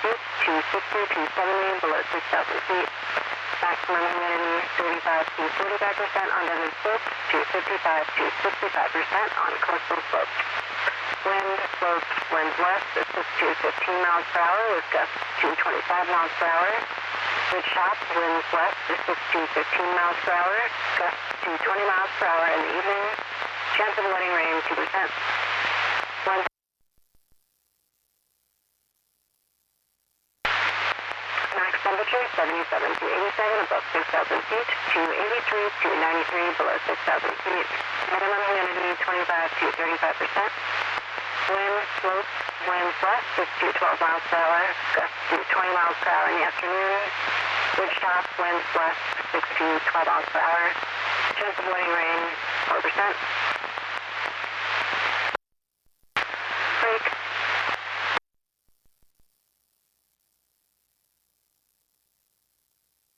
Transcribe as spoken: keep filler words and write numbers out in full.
feet, two sixty, two seventy, below six thousand feet. Maximum humidity thirty-five to forty-five percent on desert slopes, to fifty-five to sixty-five percent on coastal slopes. Wind slopes, winds west, assist to fifteen miles per hour with gusts to twenty-five miles per hour. Good shop, winds west, assist to fifteen miles per hour, gusts to twenty miles per hour in the evening. Chance of letting rain two percent. Wind max temperature seventy-seven to eighty-seven above six thousand feet, to eighty-three to ninety-three below six thousand feet. Minimum humidity twenty-five to thirty-five percent. Wind slopes, winds west, six to twelve miles per hour, gusts to twenty miles per hour in the afternoon. Good shop, winds west, six to twelve miles per hour. Chance of letting rain four percent.